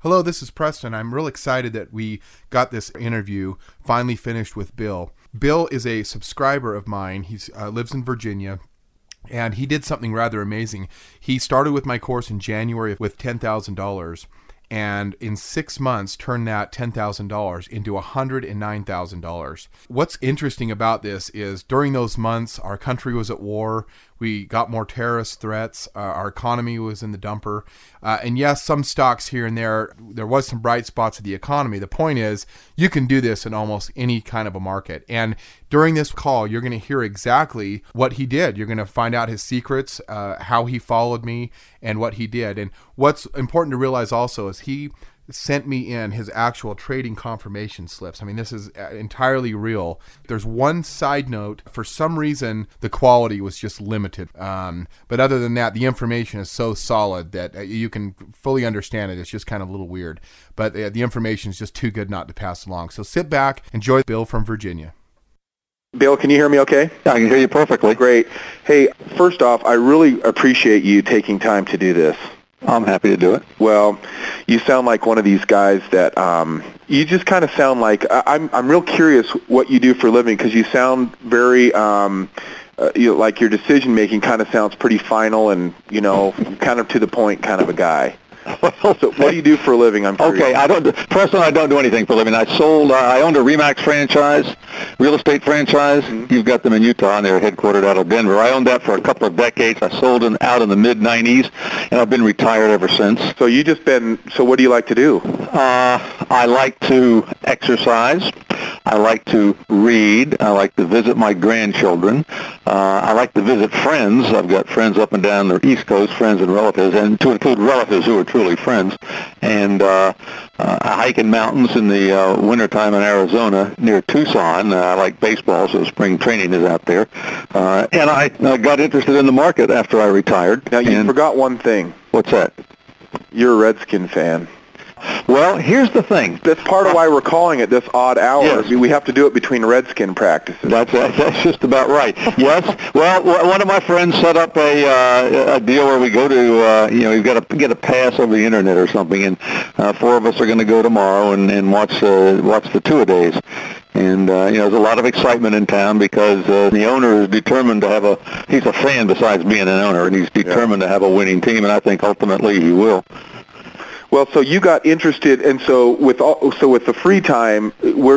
Hello, this is Preston. I'm real excited that we got this interview finally finished with Bill. Bill is a subscriber of mine. He lives in Virginia, and he did something rather amazing. He started with my course in January with $10,000, and in 6 months turned that $10,000 into $109,000. What's interesting about this is during those months, our country was at war. We got more terrorist threats. Our economy was in the dumper. And yes, some stocks here and there was some bright spots of the economy. The point is, you can do this in almost any kind of a market. And during this call, you're going to hear exactly what he did. You're going to find out his secrets, how he followed me, and what he did. And what's important to realize also is he sent me in his actual trading confirmation slips. I mean, this is entirely real. There's one side note. For some reason, the quality was just limited. But other than that, the information is so solid that you can fully understand it. It's just kind of a little weird. But the information is just too good not to pass along. So sit back, enjoy Bill from Virginia. Bill, can you hear me okay? I can hear you perfectly. Great. Hey, first off, I really appreciate you taking time to do this. I'm happy to do it. Well, you sound like one of these guys that you just kind of sound like I'm real curious what you do for a living, because you sound very like your decision making kind of sounds pretty final and kind of to the point kind of a guy. Well, so what do you do for a living? I'm curious. Okay, Preston, I don't do anything for a living. I owned a RE/MAX franchise, real estate franchise. Mm-hmm. You've got them in Utah, and they're headquartered out of Denver. I owned that for a couple of decades. I sold it out in the mid-'90s, and I've been retired ever since. So so what do you like to do? I like to exercise. I like to read. I like to visit my grandchildren. I like to visit friends. I've got friends up and down the East Coast, friends and relatives, and to include relatives who are truly friends. And I hike in mountains in the wintertime in Arizona near Tucson. I like baseball, so spring training is out there. And I got interested in the market after I retired. Now, you forgot one thing. What's that? You're a Redskin fan. Well, here's the thing. That's part of why we're calling it this odd hour. Yes. We have to do it between Redskin practices. That's just about right. Yes. Well, one of my friends set up a deal where we go to, you've got to get a pass over the internet or something, and 4 of us are going to go tomorrow and watch the two-a-days. And, there's a lot of excitement in town because the owner is determined to he's a fan besides being an owner, and he's determined to have a winning team, and I think ultimately he will. Well, so you got interested, and so with the free time,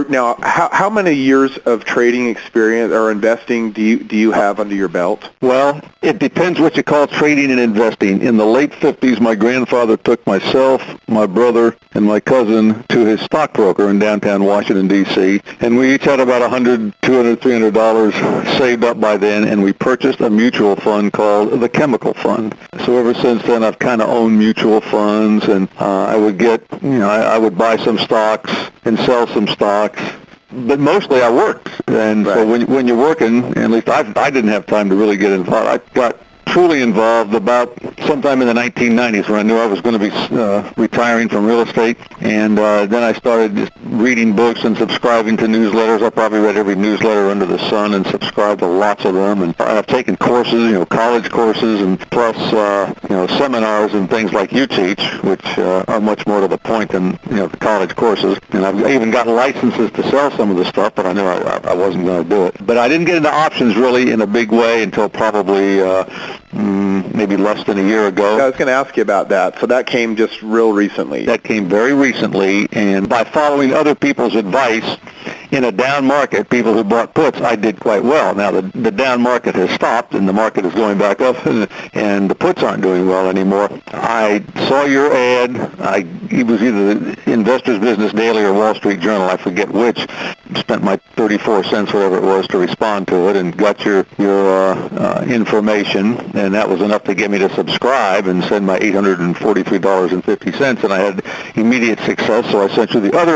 how many years of trading experience or investing do you have under your belt? Well, it depends what you call trading and investing. In the late 50s, my grandfather took myself, my brother, and my cousin to his stockbroker in downtown Washington, D.C., and we each had about $100, $200, $300 saved up by then, and we purchased a mutual fund called the Chemical Fund. So ever since then, I've kind of owned mutual funds, and I would I would buy some stocks and sell some stocks, but mostly I worked. And so when you're working, at least I didn't have time to really get involved. I got truly involved about sometime in the 1990s when I knew I was going to be retiring from real estate, and then I started just reading books and subscribing to newsletters. I probably read every newsletter under the sun and subscribed to lots of them, and I've taken courses, college courses, and plus seminars and things like you teach, which are much more to the point than the college courses. And I've even gotten licenses to sell some of the stuff, but I knew I wasn't going to do it. But I didn't get into options really in a big way until probably maybe less than a year ago. I was going to ask you about that. So that came just real recently. That came very recently, and by following other people's advice, in a down market, people who bought puts, I did quite well. Now the down market has stopped, and the market is going back up, and the puts aren't doing well anymore. I saw your ad. It was either the Investors Business Daily or Wall Street Journal, I forget which. Spent my 34 cents, whatever it was, to respond to it, and got your information, and that was enough to get me to subscribe and send my $843.50, and I had immediate success, so I sent you the other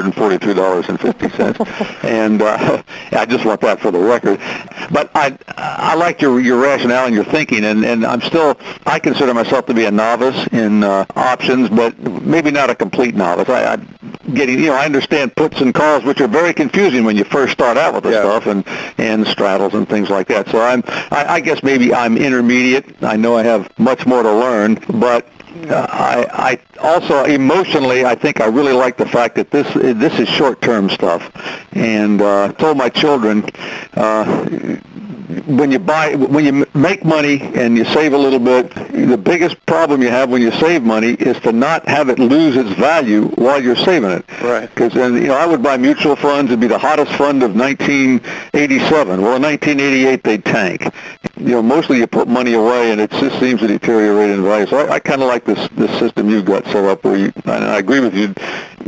$843.50. And I just want that for the record. But I like your rationale and your thinking, and I consider myself to be a novice in options, but maybe not a complete novice. I understand puts and calls, which are very confusing when you first start out with this stuff, and straddles and things like that. So I guess maybe I'm intermediate. I know I have much more to learn, but I also emotionally, I think I really like the fact that this is short-term stuff. And I told my children, when you make money and you save a little bit, the biggest problem you have when you save money is to not have it lose its value while you're saving it. Right. Because I would buy mutual funds. It'd be the hottest fund of 1987. Well, in 1988 they tank. Mostly you put money away and it just seems to deteriorate in value. So I kind of like this system you've got set up where and I agree with you.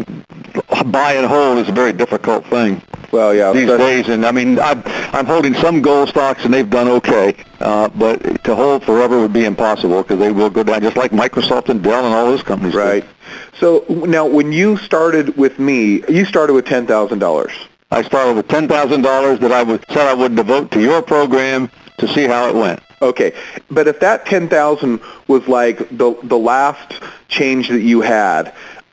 Buy and hold is a very difficult thing. Well, yeah. These days, and I mean, I'm holding some gold stocks, and they've done okay, but to hold forever would be impossible because they will go down, just like Microsoft and Dell and all those companies. Right. So now, when you started with me, you started with $10,000. I started with $10,000 that said I would devote to your program to see how it went. Okay, but if that $10,000 was like the last change that you had,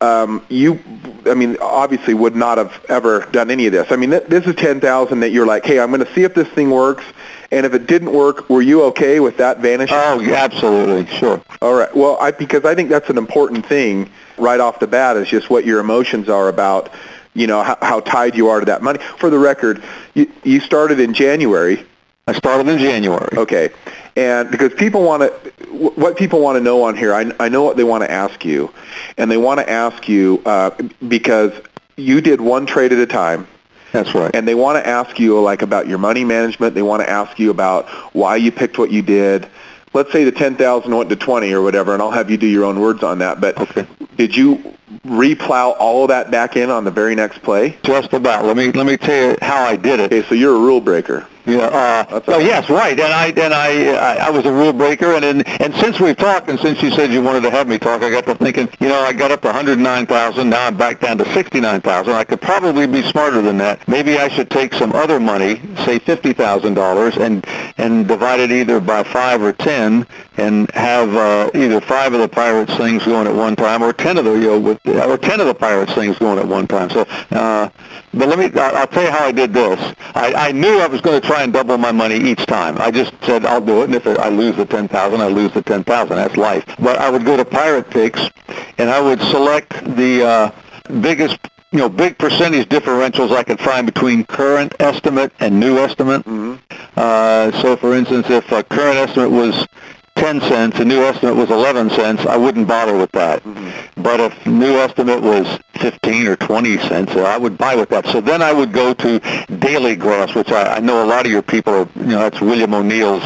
obviously would not have ever done any of this. I mean, this is $10,000 that you're like, hey, I'm going to see if this thing works, and if it didn't work, were you okay with that vanishing? Oh, yeah, absolutely, sure. All right. Well, because I think that's an important thing right off the bat is just what your emotions are about, how tied you are to that money. For the record, you started in January. I started in January. Okay. And because what people want to know on here, I know what they want to ask you. And they want to ask you because you did one trade at a time. That's right. And they want to ask you about your money management. They want to ask you about why you picked what you did. Let's say the 10,000 went to 20 or whatever, and I'll have you do your own words on that. But okay. Did you replow all of that back in on the very next play? Just about. Let me tell you how I did it. Okay, so you're a rule breaker. Yeah. Yes, right. And I was a rule breaker. And since we've talked, and since you said you wanted to have me talk, I got to thinking. I got up to 109,000. Now I'm back down to 69,000. I could probably be smarter than that. Maybe I should take some other money, say $50,000, and divide it either by 5 or 10, and have either 5 of the Pirates things going at one time, or 10 of the Pirates things going at one time. So, but I'll tell you how I did this. I knew I was going to try and double my money each time. I just said I'll do it, and if I lose the 10,000, I lose the 10,000. That's life. But I would go to Pirate Picks, and I would select the biggest, big percentage differentials I could find between current estimate and new estimate. Mm-hmm. So, for instance, if a current estimate was 10 cents, a new estimate was 11 cents, I wouldn't bother with that. Mm-hmm. But if new estimate was 15 or 20 cents, I would buy with that. So then I would go to daily graphs, which I know a lot of your people are, that's William O'Neill's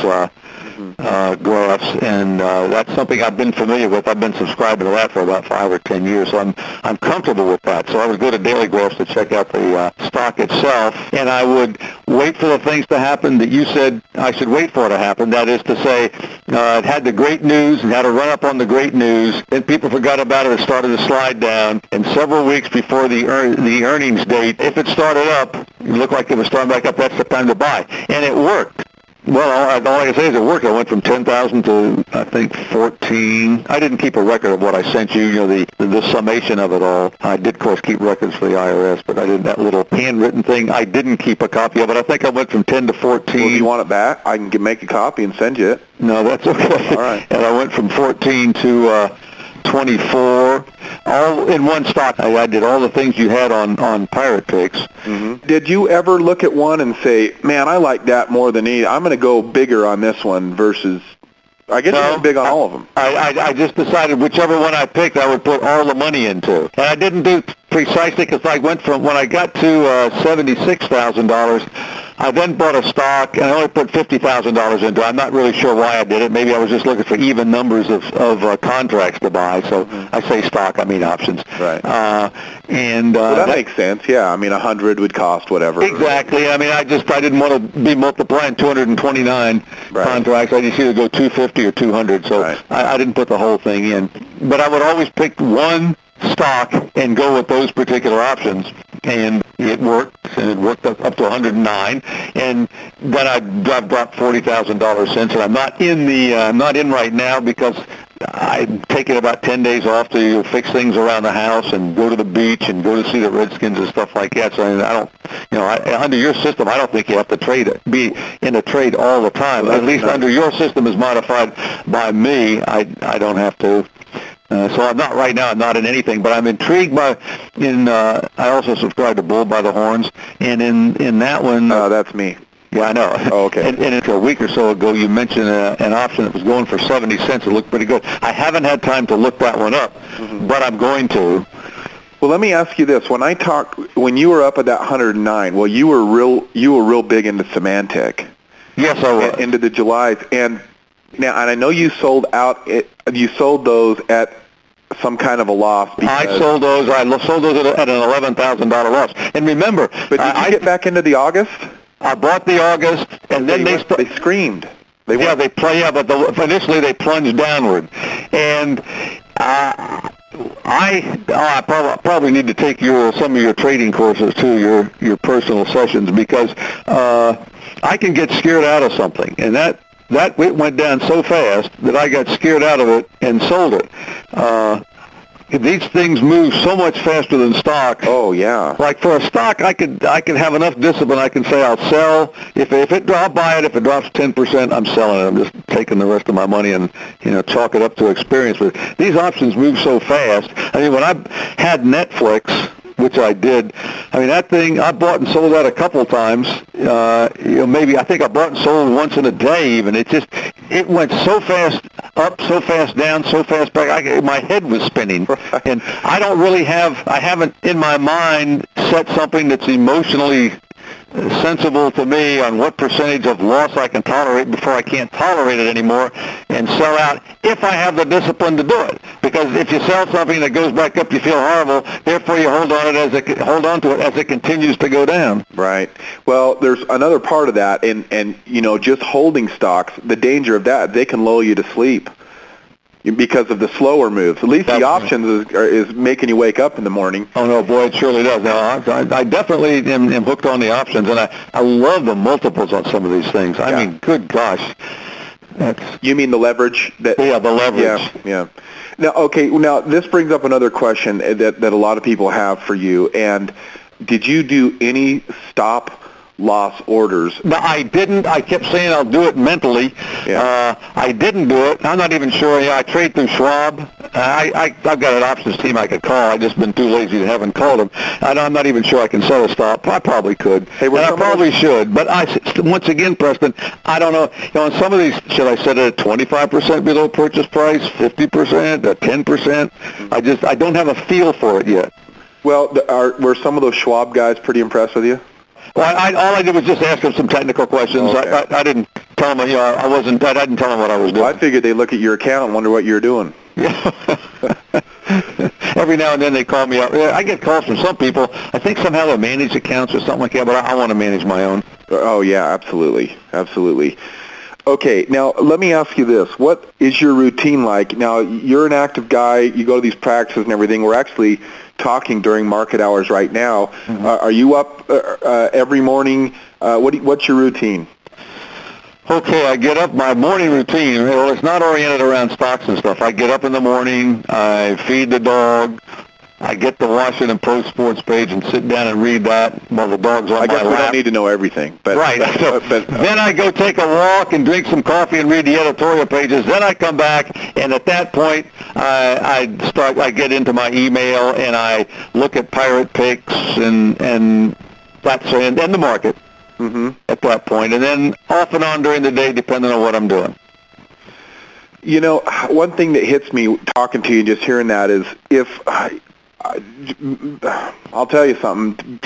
graphs, and that's something I've been familiar with. I've been subscribing to that for about 5 or 10 years, so I'm comfortable with that. So I would go to daily graphs to check out the stock itself, and I would wait for the things to happen that you said I should wait for to happen. That is to say, it had the great news and had a run up on the great news. Then people forgot about it. It started to slide down, and several weeks before the earnings date, if it started up, it looked like it was starting back up. That's the time to buy, and it worked. Well, all I can say is it worked. I went from 10,000 to, I think, 14. I didn't keep a record of what I sent you, the summation of it all. I did, of course, keep records for the IRS, but I did that little handwritten thing. I didn't keep a copy of it. I think I went from 10 to 14. Well, if you want it back, I can make a copy and send you it. No, that's okay. All right. And I went from 14 to 24, all in one stock. I did all the things you had on Pirate Picks. Mm-hmm. Did you ever look at one and say, man, I like that more than any. I'm going to go bigger on this one versus, I guess you went big on all of them. I just decided whichever one I picked, I would put all the money into. And I didn't do precisely because I went from, when I got to $76,000, I then bought a stock, and I only put $50,000 into it. I'm not really sure why I did it. Maybe I was just looking for even numbers of contracts to buy. So I say stock, I mean options. Right. Well, that makes sense. Yeah, I mean 100 would cost whatever. Exactly. I mean, I didn't want to be multiplying 229 contracts. I just either go 250 or 200. So I didn't put the whole thing in. But I would always pick one stock and go with those particular options, and it worked, and it worked up to 109, and then I've dropped $40,000 since, and I'm not in right now because I'm taking about 10 days off to fix things around the house and go to the beach and go to see the Redskins and stuff like that. So I don't, under your system, I don't think you have to be in a trade all the time. At least under your system is modified by me, I don't have to. So I'm not right now. I'm not in anything, but I'm intrigued by. I also subscribe to Bull by the Horns, and in that one. That's me. Yeah, I know. Oh, okay. And a week or so ago, you mentioned an option that was going for 70 cents. It looked pretty good. I haven't had time to look that one up, but I'm going to. Well, let me ask you this: when you were up at that 109, well, you were real big into Symantec. Yes, I was. Into the Julys, and I know you sold out. You sold those at some kind of a loss. I sold those. I sold those at an $11,000 loss. And remember, but did you get back into the August? I bought the August, and then they screamed. But initially they plunged downward, and I probably need to take some of your trading courses too, your personal sessions, because I can get scared out of something, and that it went down so fast that I got scared out of it and sold it. These things move so much faster than stock. Oh yeah. Like for a stock, I could have enough discipline. I can say I'll sell if I'll buy it. If it drops 10%, I'm selling it. I'm just taking the rest of my money and chalk it up to experience. But these options move so fast. I mean, when I had Netflix, which I did, I mean that thing I bought and sold that a couple of times. Maybe I think I bought and sold once in a day. Even it went so fast up, so fast down, so fast back. My head was spinning, and I haven't in my mind set something that's emotionally sensible to me on what percentage of loss I can tolerate before I can't tolerate it anymore and sell out if I have the discipline to do it. Because if you sell something that goes back up, you feel horrible. Therefore, you hold on to it as it continues to go down. Right. Well, there's another part of that, and just holding stocks. The danger of that, they can lull you to sleep because of the slower moves. At least the options is making you wake up in the morning. Oh, no, boy, it surely does. No, I definitely am hooked on the options, and I love the multiples on some of these things. I mean, good gosh. You mean the leverage? The leverage. Yeah. Now, this brings up another question that a lot of people have for you, and did you do any stop loss orders? No, I didn't. I kept saying I'll do it mentally. Yeah. I didn't do it. I'm not even sure. I trade through Schwab. I've got an options team I could call. I've just been too lazy to haven't called them. I'm not even sure I can sell a stop. I probably could. And I probably should. But once again, Preston, I don't know. On some of these, should I set it at 25% below purchase price, 50%, 10%? I don't have a feel for it yet. Well, were some of those Schwab guys pretty impressed with you? Well, all I did was just ask them some technical questions. Okay. I didn't tell them. I didn't tell them what I was doing. Well, I figured they look at your account and wonder what you're doing. Yeah. Every now and then they call me up. I get calls from some people. I think somehow they manage accounts or something like that, but I want to manage my own. Oh yeah, absolutely. Okay, now let me ask you this. What is your routine like? Now, you're an active guy. You go to these practices and everything. We're actually talking during market hours right now. Mm-hmm. Are you up every morning? What's your routine? Okay, I get up. My morning routine, well, it's not oriented around stocks and stuff. I get up in the morning. I feed the dog. I get the Washington Post sports page and sit down and read that while the dog's on my lap. I guess we don't need to know everything. But, right. Then I go take a walk and drink some coffee and read the editorial pages. Then I come back, and at that point, I get into my email and I look at pirate picks and the market at that point. And then off and on during the day, depending on what I'm doing. One thing that hits me talking to you and just hearing that is I'll tell you something.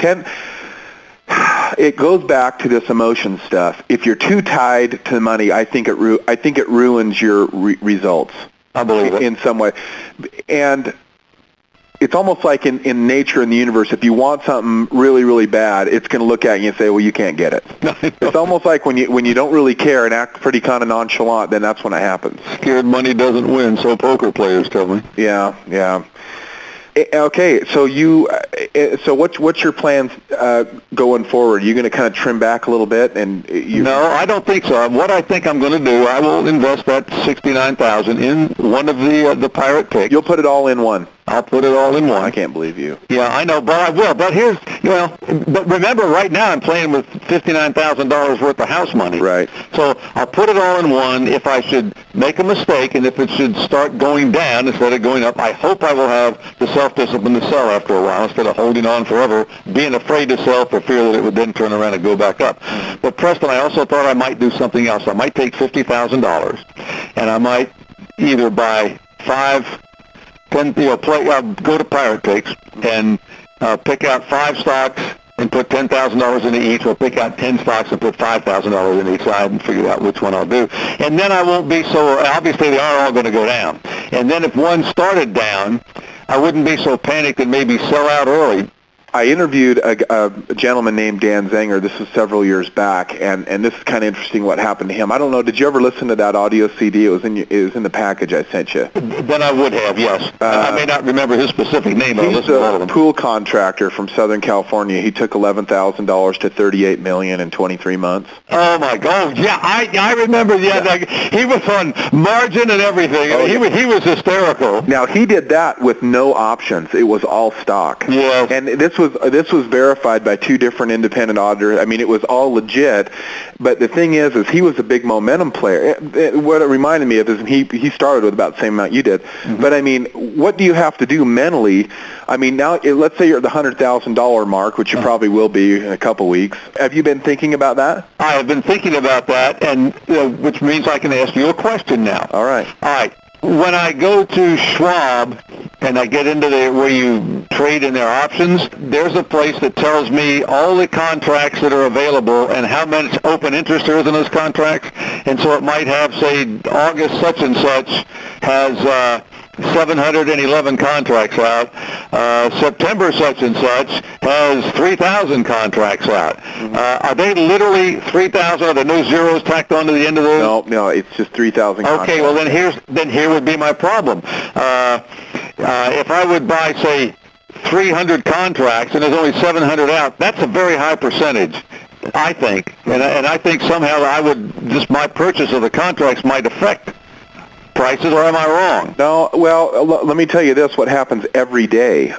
It goes back to this emotion stuff. If you're too tied to money, I think it ruins your results. I believe it in some way. And it's almost like in nature, in the universe, if you want something really, really bad, it's going to look at you and say, well, you can't get it. It's almost like when you don't really care and act pretty kind of nonchalant, then that's when it happens. Scared money doesn't win, so poker players tell me. Yeah. Okay, so what's your plans going forward? Are you going to kind of trim back a little bit? No, I don't think so. What I think I'm going to do, I will invest that $69,000 in one of the pirate picks. You'll put it all in one. I'll put it all in one. I can't believe you. Yeah, I know, but I will. But but remember, right now I'm playing with $59,000 worth of house money. Right. So I'll put it all in one. If I should make a mistake, and if it should start going down instead of going up, I hope I will have the self-discipline to sell after a while instead of holding on forever, being afraid to sell for fear that it would then turn around and go back up. But Preston, I also thought I might do something else. I might take $50,000, and I might either buy 10, go to Pirate Picks and pick out 5 stocks and put $10,000 into each, or pick out 10 stocks and put $5,000 in each. So I haven't figured out which one I'll do. And then I won't be so, obviously they are all going to go down. And then if one started down, I wouldn't be so panicked and maybe sell out early. I interviewed a gentleman named Dan Zenger. This was several years back, and this is kind of interesting what happened to him. I don't know, did you ever listen to that audio CD? It was in the package I sent you. Then I would have, yes. I may not remember his specific name, but I listened He's to all of them. a pool contractor from Southern California. He took $11,000 to $38 million in 23 months. Oh my God! Yeah, I remember. Yeah, he was on margin and everything. Oh, he was hysterical. Now he did that with no options. It was all stock. Yeah. And this was verified by 2 different independent auditors. I mean, it was all legit. But the thing is he was a big momentum player. What it reminded me of is he started with about the same amount you did. Mm-hmm. But I mean, what do you have to do mentally? I mean, now let's say you're at the $100,000 mark, which you probably will be in a couple weeks. Have you been thinking about that? I have been thinking about that, and which means I can ask you a question now. All right. When I go to Schwab and I get into where you trade in their options, there's a place that tells me all the contracts that are available and how much open interest there is in those contracts. And so it might have, say, August such and such has 711 contracts out. September such and such has 3,000 contracts out. Mm-hmm. Are they literally 3,000? Are there no zeros tacked onto the end of those? No, it's just 3,000 contracts. Okay, well then here would be my problem. If I would buy, say, 300 contracts and there's only 700 out, that's a very high percentage, I think. And I think somehow my purchase of the contracts might affect prices, or am I wrong? No, well, let me tell you this, what happens every day.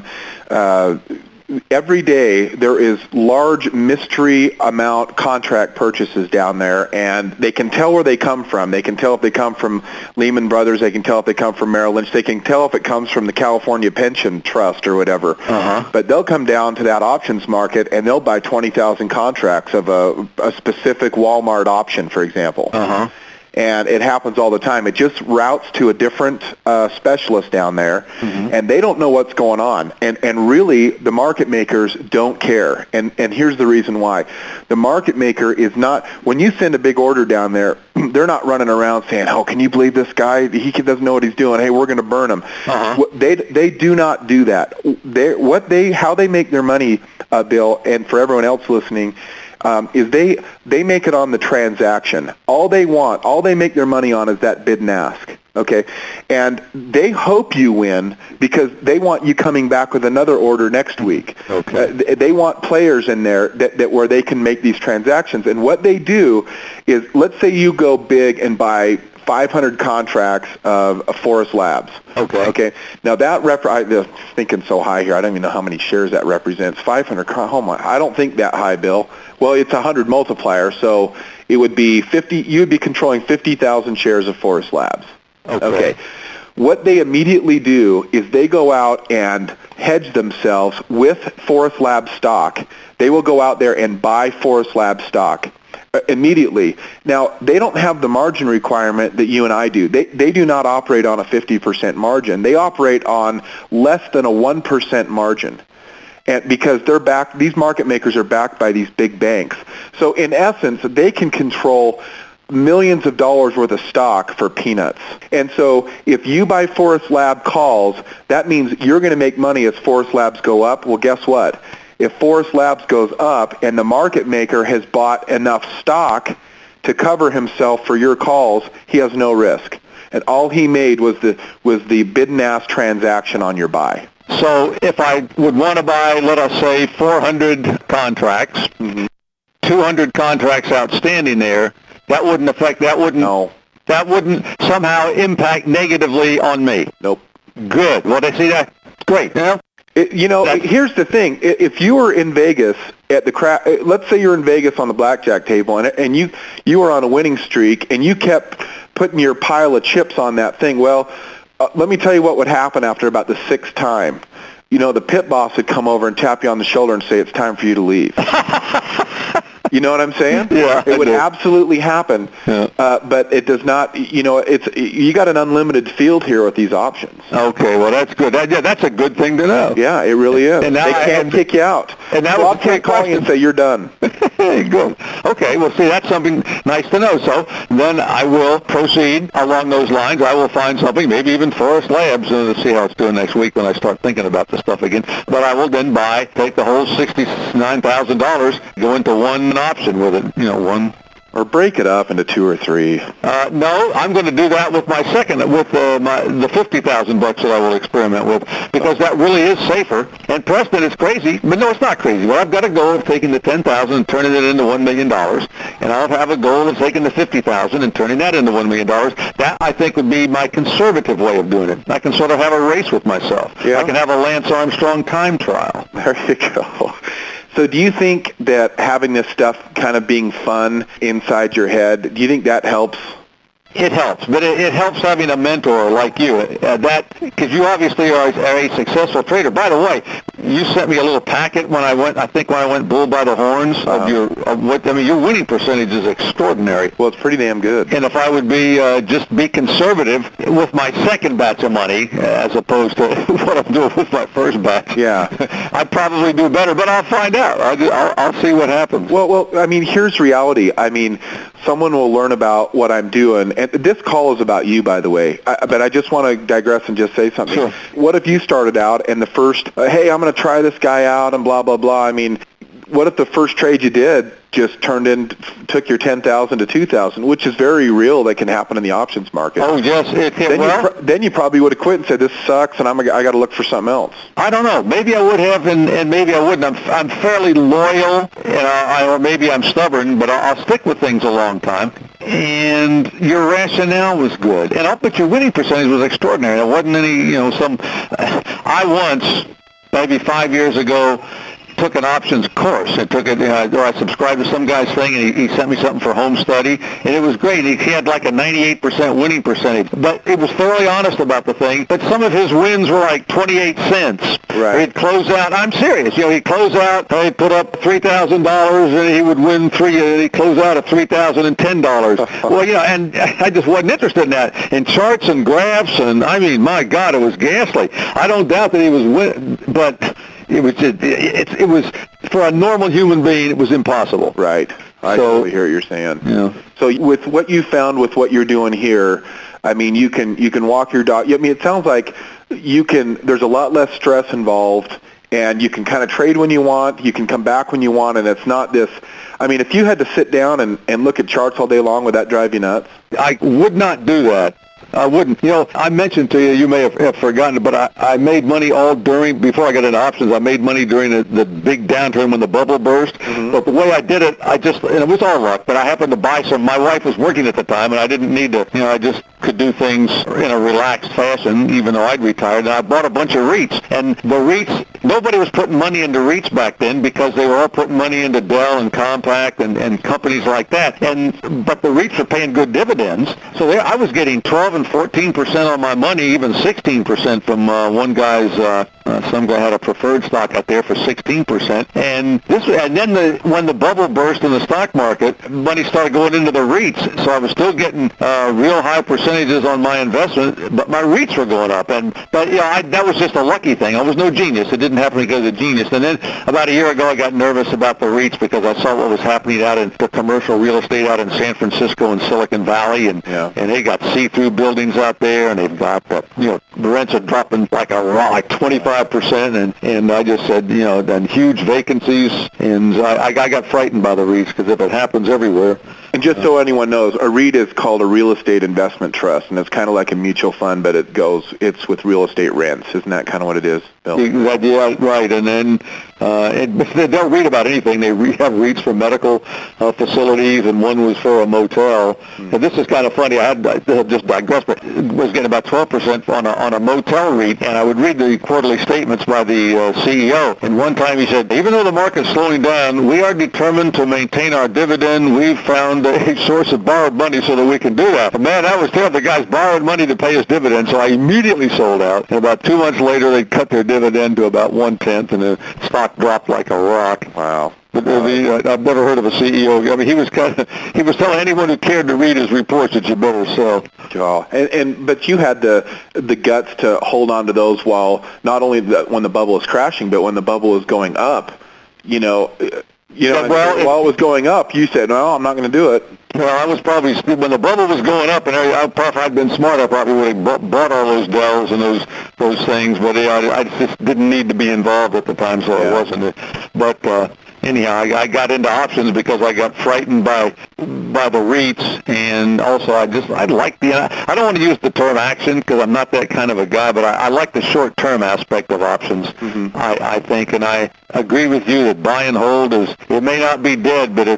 Every day there is large mystery amount contract purchases down there, and they can tell where they come from. They can tell if they come from Lehman Brothers. They can tell if they come from Merrill Lynch. They can tell if it comes from the California Pension Trust or whatever. Uh-huh. But they'll come down to that options market, and they'll buy 20,000 contracts of a specific Walmart option, for example. Uh-huh. And it happens all the time. It just routes to a different specialist down there, mm-hmm. and they don't know what's going on. And really, the market makers don't care. And here's the reason why. The market maker is not, when you send a big order down there, they're not running around saying, oh, can you believe this guy? He doesn't know what he's doing. Hey, we're going to burn him. Uh-huh. They do not do that. How they make their money, Bill, and for everyone else listening, is they make it on the transaction. All they make their money on is that bid and ask. Okay, and they hope you win because they want you coming back with another order next week. Okay, they want players in there that where they can make these transactions. And what they do is, let's say you go big and buy 500 contracts of Forest Labs. Okay. Now that I'm thinking so high here. I don't even know how many shares that represents. 500. Oh my! I don't think that high, Bill. Well, it's 100 multiplier, so it would be 50. You'd be controlling 50,000 shares of Forest Labs. Okay. What they immediately do is they go out and hedge themselves with Forest Labs stock. They will go out there and buy Forest Labs stock immediately. Now, they don't have the margin requirement that you and I do. They do not operate on a 50% margin. They operate on less than a 1% margin. And because these market makers are backed by these big banks. So in essence, they can control millions of dollars worth of stock for peanuts. And so if you buy Forest Lab calls, that means you're going to make money as Forest Labs go up. Well, guess what? If Forest Labs goes up and the market maker has bought enough stock to cover himself for your calls, he has no risk. And all he made was the bid and ask transaction on your buy. So if I would want to buy, let us say, 400 contracts, mm-hmm. 200 contracts outstanding there, that wouldn't somehow impact negatively on me. Nope. Good. Well, they see that. Great. Yeah. Here's the thing. If you were in Vegas at the let's say you're in Vegas on the blackjack table, and you were on a winning streak, and you kept putting your pile of chips on that thing. Well, let me tell you what would happen after about the sixth time. The pit boss would come over and tap you on the shoulder and say, it's time for you to leave. You know what I'm saying? Yeah. It would absolutely happen. Yeah. But it does not, you got an unlimited field here with these options. Okay, well, that's good. That's a good thing to know. Yeah, it really is. And now they can't kick you out. And that was can't call you and say, you're done. Good. Okay, well, see, that's something nice to know. So then I will proceed along those lines. I will find something, maybe even Forest Labs, to see how it's doing next week when I start thinking about the stuff again. But I will then take the whole $69,000, go into one option with it, one. Or break it up into two or three. No, I'm going to do that with my second, with the $50,000 that I will experiment with, because that really is safer. And Preston, it's crazy, but no, it's not crazy. Well, I've got a goal of taking the $10,000 and turning it into $1 million, and I'll have a goal of taking the $50,000 and turning that into $1 million. That, I think, would be my conservative way of doing it. I can sort of have a race with myself. Yeah. I can have a Lance Armstrong time trial. There you go. So do you think that having this stuff kind of being fun inside your head, do you think that helps? It helps, but it helps having a mentor like you. Because you obviously are a successful trader. By the way, you sent me a little packet when I went bull by the horns your winning percentage is extraordinary. Well, it's pretty damn good. And if I would just be conservative with my second batch of money as opposed to what I'm doing with my first batch, yeah, I'd probably do better. But I'll find out. I'll see what happens. Well, I mean, here's reality. I mean, someone will learn about what I'm doing. And this call is about you, by the way. But I just want to digress and just say something. Sure. What if you started out and the first, hey, I'm going to try this guy out and blah, blah, blah. I mean, what if the first trade you did just took your $10,000 to $2,000, which is very real. That can happen in the options market. Oh, yes. Then you probably would have quit and said, this sucks, and I got to look for something else. I don't know. Maybe I would have, and maybe I wouldn't. I'm fairly loyal, or maybe I'm stubborn, but I'll stick with things a long time. And your rationale was good. And I'll bet your winning percentage was extraordinary. There wasn't any, I once, maybe 5 years ago, took an options course. I subscribed to some guy's thing, and he sent me something for home study, and it was great. He had like a 98% winning percentage, but he was thoroughly honest about the thing. But some of his wins were like 28 cents. Right. He'd close out. I'm serious. He'd close out. He'd put up $3,000, and he would win and he'd close out at $3,010. Well, and I just wasn't interested in that. And charts and graphs, and I mean, my God, it was ghastly. I don't doubt that he was winning, but it was for a normal human being, it was impossible. Right. I totally hear what you're saying. Yeah. So with what you found with what you're doing here, I mean, you can walk your dog. I mean, it sounds like there's a lot less stress involved, and you can kind of trade when you want. You can come back when you want, and it's not this. I mean, if you had to sit down and look at charts all day long, would that drive you nuts? I would not do that. I wouldn't. I mentioned to you, you may have forgotten, but I made money before I got into options, I made money during the big downturn when the bubble burst. Mm-hmm. But the way I did it, and it was all luck, but I happened to buy some. My wife was working at the time, and I didn't need to, I just could do things in a relaxed fashion, even though I'd retired. And I bought a bunch of REITs. And the REITs, nobody was putting money into REITs back then because they were all putting money into Dell and Compaq and companies like that. But the REITs are paying good dividends. So I was getting 12 and 14% on my money, even 16% from one guy's. Some guy had a preferred stock out there for 16%, and then when the bubble burst in the stock market, money started going into the REITs. So I was still getting real high percentages on my investment, but my REITs were going up. That was just a lucky thing. I was no genius. It didn't happen because of genius. And then about a year ago, I got nervous about the REITs because I saw what was happening out in the commercial real estate out in San Francisco and Silicon Valley, and they got see-through buildings out there, and they've got the rents are dropping like 25%, and I just said, then huge vacancies, and I got frightened by the REITs because if it happens everywhere. And just so anyone knows, a REIT is called a real estate investment trust, and it's kind of like a mutual fund, but it's with real estate rents. Isn't that kind of what it is, Bill? Yeah, right. And then They don't read about anything. They have reads for medical facilities, and one was for a motel. And this is kind of funny. I just digress, but was getting about 12% on a motel REIT, and I would read the quarterly statements by the CEO. And one time he said, even though the market's slowing down, we are determined to maintain our dividend. We've found a source of borrowed money so that we can do that. But man, that was terrible. The guys borrowed money to pay his dividend, so I immediately sold out. And about 2 months later, they cut their dividend to about 1/10, and the stock dropped like a rock. Wow. But I've never heard of a CEO. I mean, he was telling anyone who cared to read his reports that you better sell. Oh, but you had the guts to hold on to those while not only when the bubble was crashing, but when the bubble was going up. While it was going up, you said, "No, I'm not going to do it." Well, I was probably, when the bubble was going up, and if I'd been smart, I probably would have bought all those Dells and those things, but I just didn't need to be involved at the time, so I wasn't. But anyhow, I got into options because I got frightened by the REITs, and also I like I don't want to use the term action because I'm not that kind of a guy, but I like the short-term aspect of options. Mm-hmm. I think, and I agree with you that buy and hold it may not be dead, but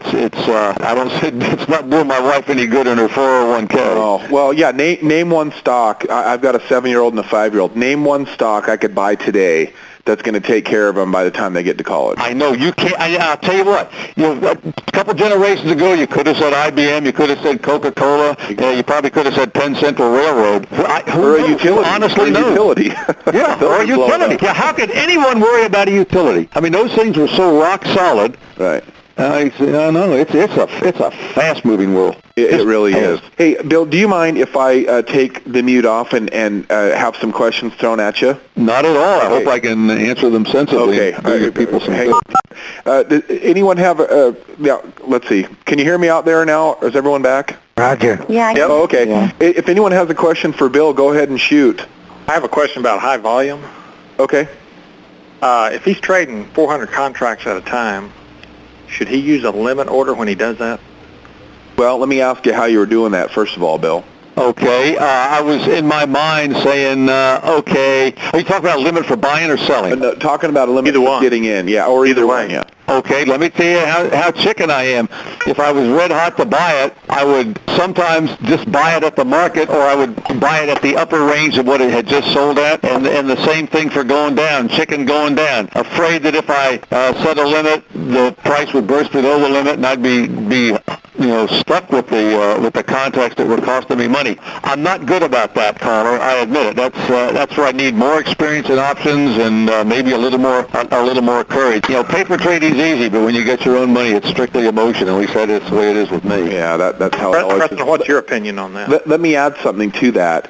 it's not doing my wife any good in her 401k. Oh, well, yeah. Name one stock. I've got a 7-year-old and a 5-year-old. Name one stock I could buy today that's going to take care of them by the time they get to college. I know you can't. I'll tell you what. A couple generations ago, you could have said IBM. You could have said Coca-Cola. You probably could have said Penn Central Railroad. Or a utility. Honestly, no. Utility. Yeah, or a utility. Yeah, how could anyone worry about a utility? I mean, those things were so rock solid. Right. No, it's a fast-moving world. It really is. Hey, Bill, do you mind if I take the mute off and have some questions thrown at you? Not at all. I hope I can answer them sensibly. Okay. Give people some does anyone have let's see. Can you hear me out there now? Is everyone back? Roger. Yeah. Oh, okay. Yeah. If anyone has a question for Bill, go ahead and shoot. I have a question about high volume. Okay. If he's trading 400 contracts at a time, should he use a limit order when he does that? Well, let me ask you how you were doing that, first of all, Bill. Okay. I was in my mind saying, okay. Are you talking about a limit for buying or selling? No, talking about a limit for getting in, yeah, or either one, yeah. Okay, let me tell you how chicken I am. If I was red hot to buy it, I would sometimes just buy it at the market, or I would buy it at the upper range of what it had just sold at, and the same thing for going down, chicken going down. Afraid that if I set a limit, the price would burst below the limit, and I'd be stuck with the contracts that were costing me money. I'm not good about that, Connor. I admit it. That's where I need more experience in options and maybe a little more courage. Paper trading's easy, but when you get your own money, it's strictly emotion. At least that is the way it is with me. Yeah, that's how it always is. Preston, what's your opinion on that? Let me add something to that.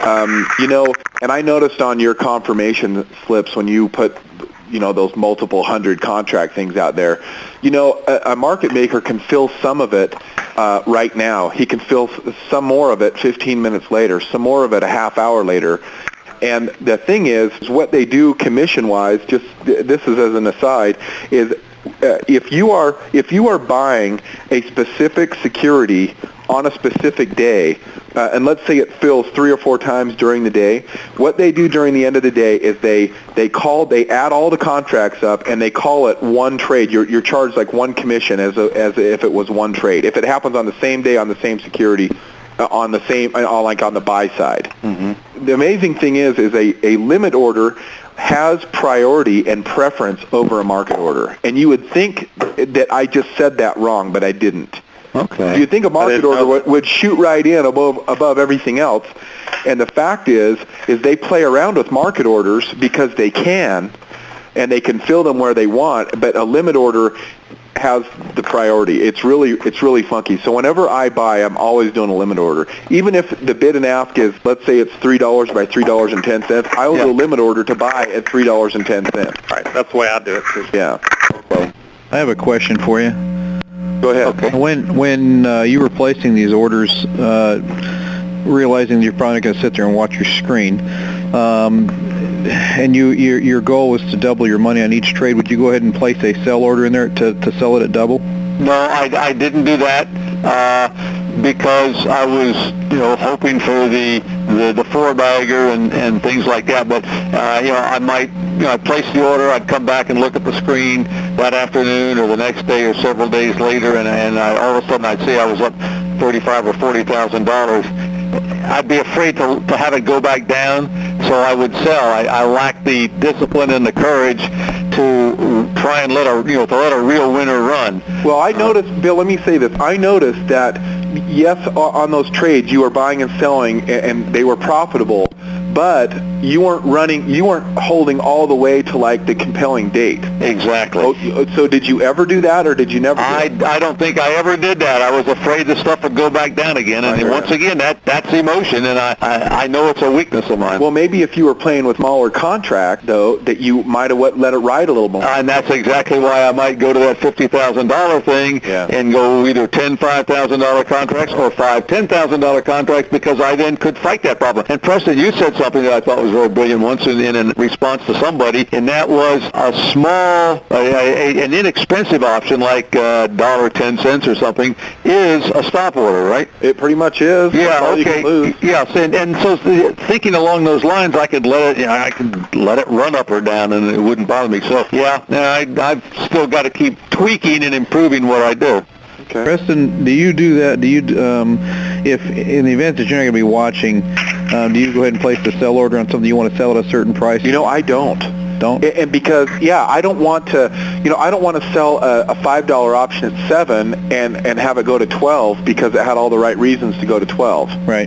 And I noticed on your confirmation slips when you put those multiple hundred contract things out there. A market maker can fill some of it right now. He can fill some more of it 15 minutes later, some more of it a half hour later. And the thing is what they do commission-wise, just this is as an aside, is if you are buying a specific security on a specific day, and let's say it fills 3 or 4 times during the day, what they do during the end of the day is they add all the contracts up and they call it one trade. You're charged like one commission as if it was one trade. If it happens on the same day on the same security, on the same like on the buy side. Mm-hmm. The amazing thing is a limit order has priority and preference over a market order. And you would think that I just said that wrong, but I didn't. Okay. You'd think a market order would shoot right in above everything else. And the fact is they play around with market orders because they can, and they can fill them where they want, but a limit order has the priority. It's really funky. So whenever I buy, I'm always doing a limit order. Even if the bid and ask is, let's say it's $3 by $3.10, I will do a limit order to buy at $3.10. Right. That's the way I do it too. Yeah. Okay. I have a question for you. Go ahead. Okay. When you were placing these orders, realizing you're probably going to sit there and watch your screen, and your goal was to double your money on each trade, would you go ahead and place a sell order in there to sell it at double? No, I didn't do that. because I was, hoping for the 4-bagger and things like that. But, I might, I'd place the order, I'd come back and look at the screen that afternoon or the next day or several days later, and all of a sudden I'd see I was up $35,000 or $40,000. I'd be afraid to have it go back down, so I would sell. I lack the discipline and the courage to try and let a real winner run. Well, I noticed, Bill, let me say this. I noticed that, yes, on those trades you were buying and selling, and they were profitable, but you weren't holding all the way to like the compelling date. Exactly. So did you ever do that, or did you never do that? I don't think I ever did that. I was afraid the stuff would go back down again, and once again, that's emotion, and I know it's a weakness of mine. Well, maybe if you were playing with smaller contract, though, that you might have let it ride a little more. And that's exactly why I might go to that $50,000 thing and go either 10 $5,000 contracts or 5 $10,000 contracts, because I then could fight that problem. And Preston, you said something that I thought was very brilliant once in response to somebody, and that was a small, an inexpensive option like $1.10 or something is a stop order, right? It pretty much is. Yeah. Okay. Yes, and so thinking along those lines, I could let it run up or down, and it wouldn't bother me. So I've still got to keep tweaking and improving what I do. Okay. Preston, do you do that? Do you, if in the event that you're not going to be watching, do you go ahead and place the sell order on something you want to sell at a certain price? I don't. Don't? And because, I don't want to, I don't want to sell a $5 option at 7 and have it go to 12 because it had all the right reasons to go to 12. Right.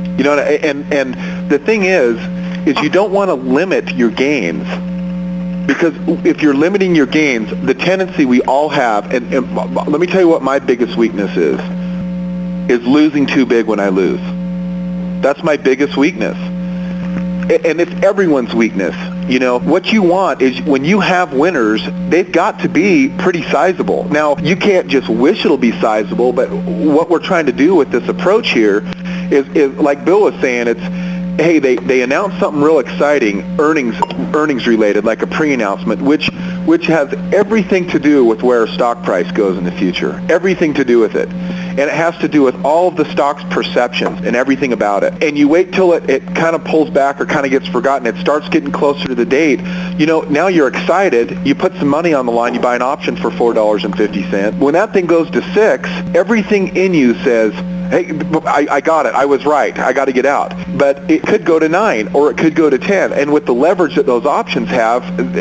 And the thing is you don't want to limit your gains. Because if you're limiting your gains, the tendency we all have, and let me tell you what my biggest weakness is losing too big when I lose. That's my biggest weakness. And it's everyone's weakness. What you want is when you have winners, they've got to be pretty sizable. Now, you can't just wish it'll be sizable, but what we're trying to do with this approach here is like Bill was saying, it's, hey, they announced something real exciting, earnings related, like a pre-announcement, which has everything to do with where stock price goes in the future. Everything to do with it. And it has to do with all of the stock's perceptions and everything about it. And you wait till it kind of pulls back or kind of gets forgotten. It starts getting closer to the date. Now you're excited. You put some money on the line. You buy an option for $4.50. When that thing goes to 6, everything in you says, hey, I got it. I was right. I got to get out. But it could go to 9 or it could go to 10. And with the leverage that those options have,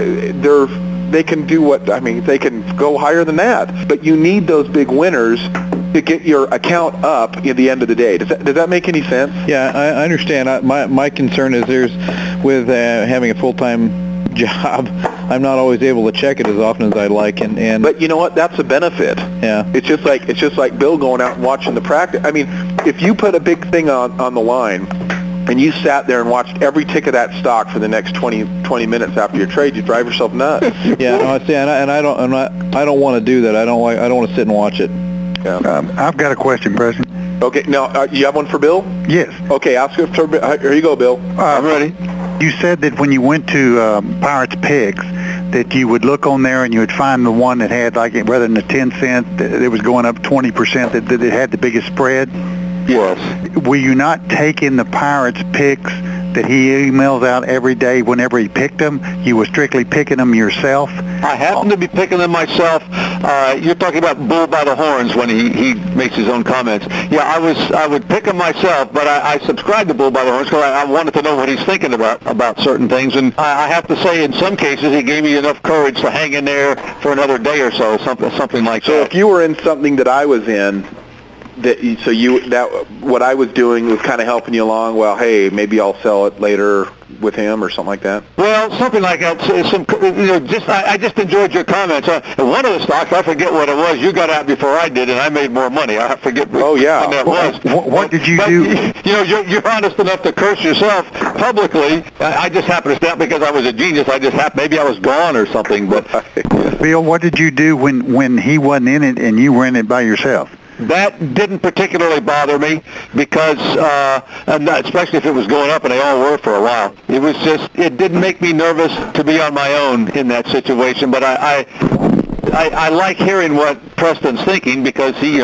they can do they can go higher than that. But you need those big winners to get your account up at the end of the day. Does that make any sense? Yeah, I understand. My concern is with having a full-time job, I'm not always able to check it as often as I'd like, and but you know what? That's a benefit. Yeah. It's just like Bill going out and watching the practice. I mean, if you put a big thing on the line and you sat there and watched every tick of that stock for the next 20 minutes after your trade, you drive yourself nuts. Yeah, no, I don't want to do that. I don't want to sit and watch it. Yeah. I've got a question, President. Okay, now you have one for Bill? Yes. Okay, ask it for here you go, Bill. I'm ready. You said that when you went to Pirates Picks, that you would look on there and you would find the one that had, like, rather than the 10 cent, that it was going up 20%, that it had the biggest spread. Yes. Were you not taking the Pirates Picks that he emails out every day whenever he picked them? You were strictly picking them yourself? I happen to be picking them myself. You're talking about bull by the horns when he makes his own comments. Yeah, I would pick them myself, but I subscribe to bull by the horns because I wanted to know what he's thinking about certain things. And I have to say, in some cases, he gave me enough courage to hang in there for another day or so, something like that. So if you were in something that I was in, what I was doing was kind of helping you along. Well, hey, maybe I'll sell it later with him or something like that. Well, something like that. I just enjoyed your comments. One of the stocks, I forget what it was. You got out before I did, and I made more money. I forget. Oh yeah. When that was. What did you do? You're honest enough to curse yourself publicly. I just happened to stop because I was a genius. Maybe I was gone or something. But Bill, what did you do when he wasn't in it and you were in it by yourself? That didn't particularly bother me because, especially if it was going up, and they all were for a while. It didn't make me nervous to be on my own in that situation. But I like hearing what Preston's thinking because he's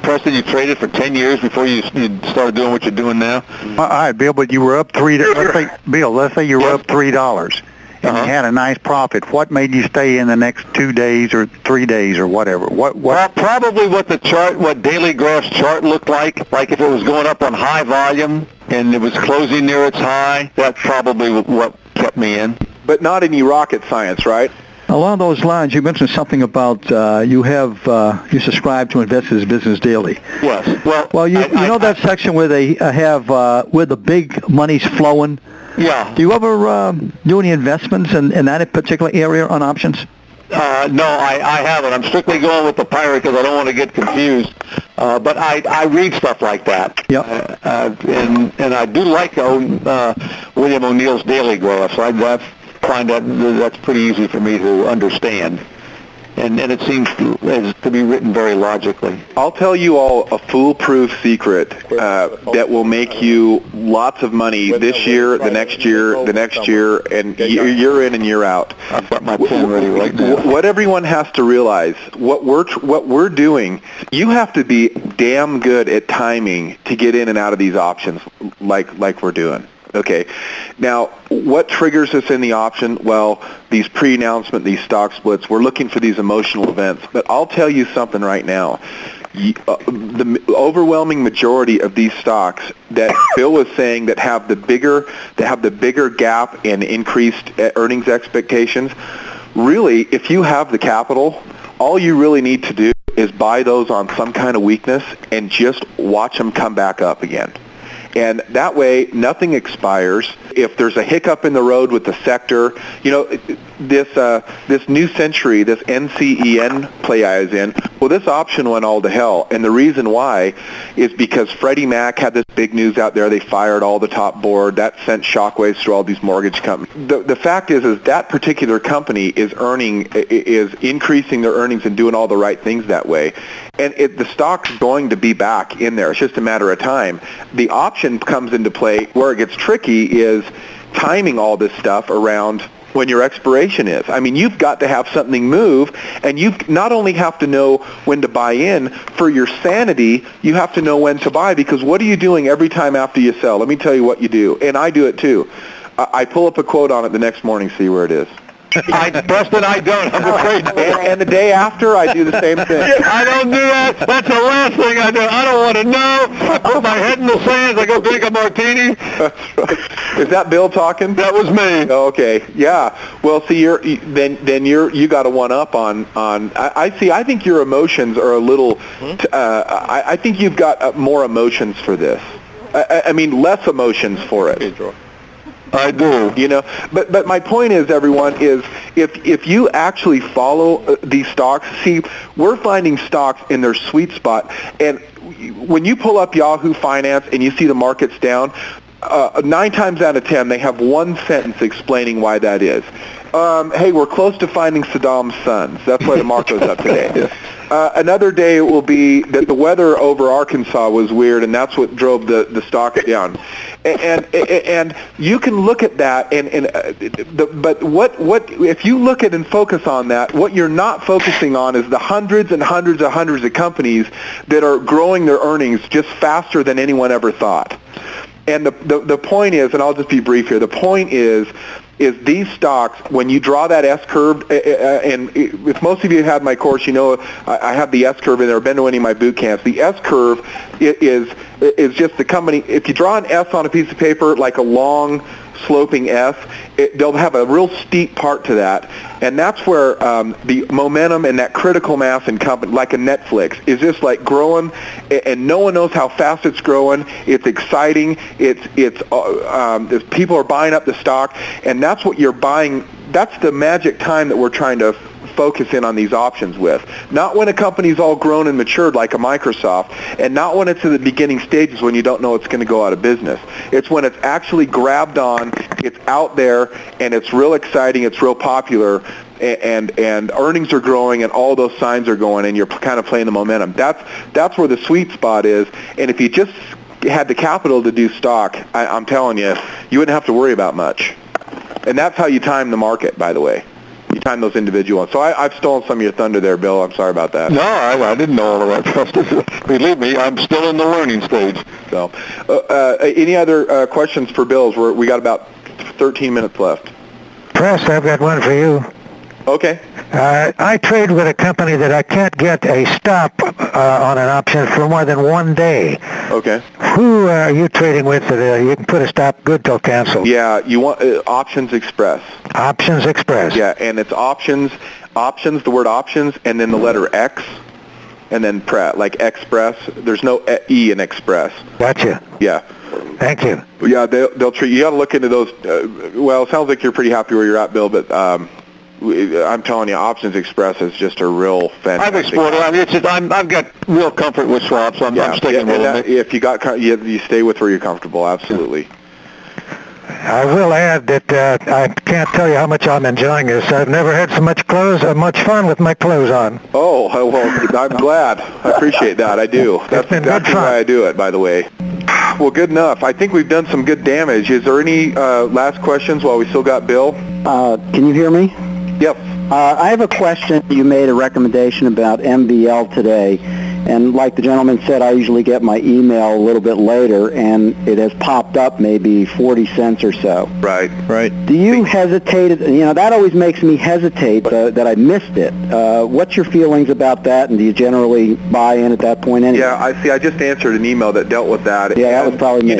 Preston, you traded for 10 years before you started doing what you're doing now? All right, Bill, but you were up let's say you were up $3 and you had a nice profit. What made you stay in the next 2 days or 3 days or whatever? Well, probably what Daily Graph's chart looked like if it was going up on high volume and it was closing near its high, that's probably what kept me in. But not any rocket science, right? Along those lines, you mentioned something about you subscribe to Investors Business Daily. Yes. Well, you know that section where they have where the big money's flowing. Yeah. Do you ever do any investments in that particular area on options? No, I haven't. I'm strictly going with the pirate because I don't want to get confused. But I read stuff like that. Yep. And I do like William O'Neill's Daily Graph. So I find that's pretty easy for me to understand. And it seems to be written very logically. I'll tell you all a foolproof secret that will make you lots of money this year, the next year, and year in and year out. I've got my pen ready right now. What everyone has to realize, what we're doing, you have to be damn good at timing to get in and out of these options like we're doing. Okay. Now, what triggers us in the option? Well, these pre-announcement, these stock splits, we're looking for these emotional events. But I'll tell you something right now. The overwhelming majority of these stocks that Bill was saying that have the bigger gap in increased earnings expectations, really, if you have the capital, all you really need to do is buy those on some kind of weakness and just watch them come back up again. And that way, nothing expires. If there's a hiccup in the road with the sector, this New Century, this NCEN play I was in, well, this option went all to hell. And the reason why is because Freddie Mac had this big news out there. They fired all the top board. That sent shockwaves through all these mortgage companies. The fact is that particular company is increasing their earnings and doing all the right things that way. And the stock's going to be back in there. It's just a matter of time. The option comes into play. Where it gets tricky is timing all this stuff around when your expiration is. I mean, you've got to have something move, and you not only have to know when to buy in, for your sanity, you have to know when to buy, because what are you doing every time after you sell? Let me tell you what you do, and I do it too. I pull up a quote on it the next morning, see where it is. Preston, I don't. I'm afraid. And the day after, I do the same thing. I don't do that. That's the last thing I do. I don't want to know. I put my head in the sands. I go drink a martini. That's right. Is that Bill talking? That was me. Okay. Yeah. Well, see, you got a one up on. I see. I think your emotions are a little. I think you've got more emotions for this. I mean, less emotions for it. I do. But my point is, everyone, is if you actually follow these stocks, see, we're finding stocks in their sweet spot. And when you pull up Yahoo Finance and you see the market's down, 9 times out of 10, they have one sentence explaining why that is. Hey, we're close to finding Saddam's sons. That's why the market was up today. Another day it will be that the weather over Arkansas was weird, and that's what drove the stock down. And you can look at that, but what if you look at and focus on that? What you're not focusing on is the hundreds and hundreds of companies that are growing their earnings just faster than anyone ever thought. And the point is, and I'll just be brief here. The point is these stocks, when you draw that S-curve, and if most of you have had my course, you know I have the S-curve in there. I've been to any of my boot camps. The S-curve is just the company. If you draw an S on a piece of paper, like a long sloping S, they'll have a real steep part to that, and that's where the momentum and that critical mass in company, like a Netflix, is just like growing, and no one knows how fast it's growing. It's exciting. It's people are buying up the stock, and that's what you're buying. That's the magic time that we're trying to focus in on these options with. Not when a company's all grown and matured like a Microsoft, and not when it's in the beginning stages when you don't know it's going to go out of business. It's when it's actually grabbed on, it's out there, and it's real exciting, it's real popular, and earnings are growing, and all those signs are going, and you're kind of playing the momentum. That's where the sweet spot is, and if you just had the capital to do stock, I'm telling you, you wouldn't have to worry about much. And that's how you time the market, by the way. You time those individual ones. So I've stolen some of your thunder there, Bill. I'm sorry about that. No, I didn't know all of that. Believe me, I'm still in the learning stage. So, any other questions for Bill? We got about 13 minutes left. Press, I've got one for you. Okay. I trade with a company that I can't get a stop on an option for more than 1 day. Okay. Who are you trading with that you can put a stop good till cancel? Yeah, you want Options Express. Options Express. Yeah, and it's options, the word options, and then the letter X, and then like Express. There's no E in Express. Gotcha. Yeah. Thank you. Yeah, they'll treat you. Got to look into those. Well, it sounds like you're pretty happy where you're at, Bill, but I'm telling you, Options Express is just a real fantastic. I've explored it. I mean, it's just, I've got real comfort with swaps. I'm sticking with them. If you stay with where you're comfortable, absolutely. I will add that I can't tell you how much I'm enjoying this. I've never had so much fun with my clothes on. Oh, well, I'm glad. I appreciate that. I do. That's exactly why I do it, by the way. Well, good enough. I think we've done some good damage. Is there any last questions while we still got Bill? Can you hear me? Yep. I have a question. You made a recommendation about MBL today, and like the gentleman said, I usually get my email a little bit later, and it has popped up maybe 40 cents or so. Right. Do you hesitate? That always makes me hesitate that I missed it. What's your feelings about that, and do you generally buy in at that point anyway? Yeah, I just answered an email that dealt with that. Yeah, that was probably me.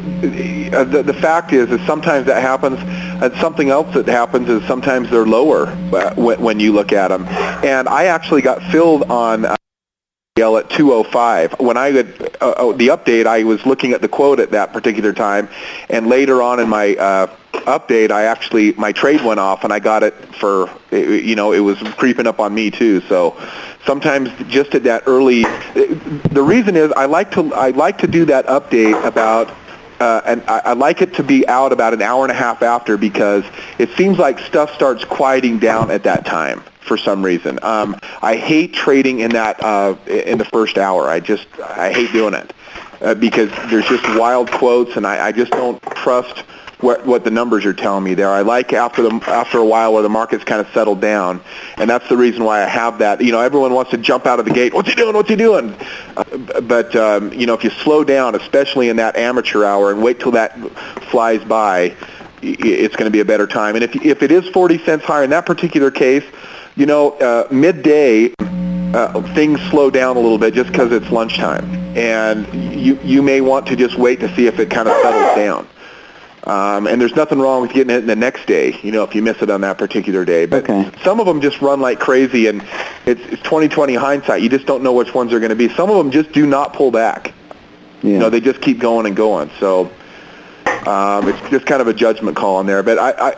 The fact is that sometimes that happens, and something else that happens is sometimes they're lower when you look at them. And I actually got filled on at 205. When I got the update, I was looking at the quote at that particular time, and later on in my update, my trade went off, and I got it for, it was creeping up on me too. So sometimes just at that early, the reason is I like to do that update about. And I like it to be out about an hour and a half after, because it seems like stuff starts quieting down at that time for some reason. I hate trading in that in the first hour. I hate doing it because there's just wild quotes, and I just don't trust what the numbers are telling me there. I like after a while where the market's kind of settled down, and that's the reason why I have that. Everyone wants to jump out of the gate. What's he doing? But if you slow down, especially in that amateur hour, and wait till that flies by, it's going to be a better time. And if it is 40 cents higher in that particular case, midday, things slow down a little bit just because it's lunchtime, and you may want to just wait to see if it kind of settles down. And there's nothing wrong with getting it the next day, if you miss it on that particular day. But some of them just run like crazy, and it's 20/20 hindsight. You just don't know which ones are going to be. Some of them just do not pull back. Yeah. They just keep going and going. So it's just kind of a judgment call on there. But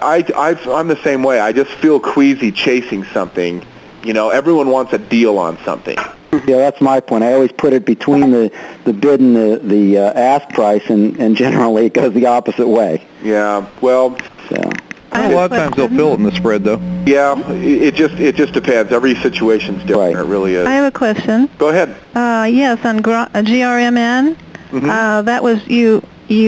I'm the same way. I just feel queasy chasing something. Everyone wants a deal on something. Yeah, that's my point. I always put it between the bid and the ask price, and generally it goes the opposite way. Yeah, well... So. A lot of times they'll fill it in the spread, though. Yeah, it just depends. Every situation's different. Right. It really is. I have a question. Go ahead. Yes, on GRMN, that was you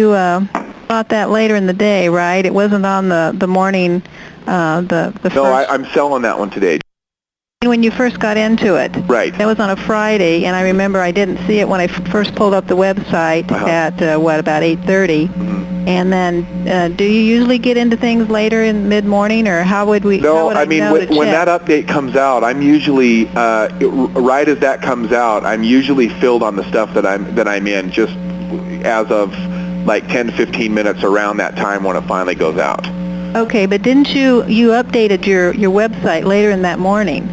bought that later in the day, right? It wasn't on the morning, the first... No, I'm selling that one today. When you first got into it. Right. That was on a Friday, and I remember I didn't see it when I first pulled up the website at, about 8:30. Mm-hmm. And then, do you usually get into things later in mid-morning, or how would we... No, I mean, when that update comes out, I'm usually, right as that comes out, I'm usually filled on the stuff that I'm in, just as of like 10 to 15 minutes around that time when it finally goes out. Okay, but didn't you updated your website later in that morning?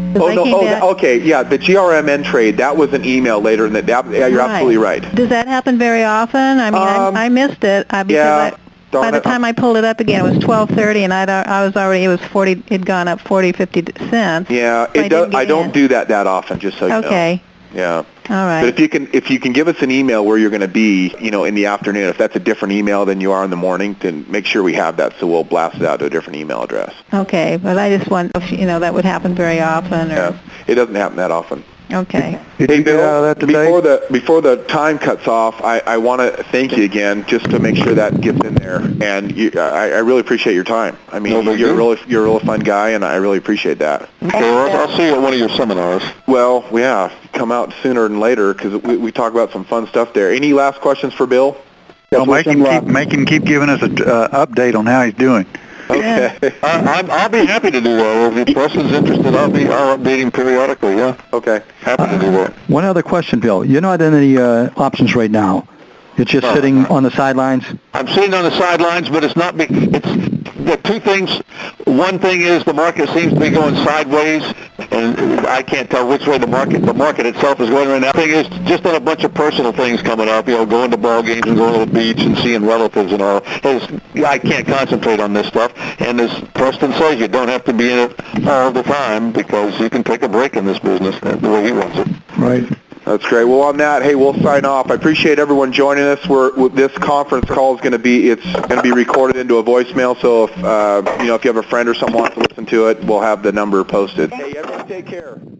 Okay, yeah, the GRMN trade, that was an email later in the day. Yeah, you're absolutely right. Does that happen very often? I mean, I missed it because by the time I pulled it up again, it was 12:30, and I was already, it'd gone up 40, 50 cents. Yeah, I don't do that often, just so you know. Okay. Yeah. All right. But if you can give us an email where you're going to be, in the afternoon, if that's a different email than you are in the morning, then make sure we have that, so we'll blast it out to a different email address. Okay, but I just want, if that would happen very often. Or... Yeah, it doesn't happen that often. Okay. Did Hey, you get Bill, out of that today? before the time cuts off, I want to thank you again, just to make sure that gets in there. And I really appreciate your time. I mean, you're a really fun guy, and I really appreciate that. Okay, well, I'll see you at one of your seminars. Well, yeah, come out sooner than later, because we talk about some fun stuff there. Any last questions for Bill? Well, make him keep giving us an update on how he's doing. Okay. I'll be happy to do that. If the person's interested, I'll update him periodically, yeah. Okay. Happy to do that. One other question, Bill. You're not in any options right now. You're just sitting on the sidelines? I'm sitting on the sidelines, but it's not. It's the two things. One thing is the market seems to be going sideways, and I can't tell which way the market itself is going right now. The thing is just on a bunch of personal things coming up, going to ball games and going to the beach and seeing relatives and all. I can't concentrate on this stuff. And as Preston says, you don't have to be in it all the time, because you can take a break in this business the way he runs it. Right. That's great. Well, on that, hey, we'll sign off. I appreciate everyone joining us. This conference call is going to be recorded into a voicemail. So if you have a friend or someone wants to listen to it, we'll have the number posted. Hey, everyone, take care.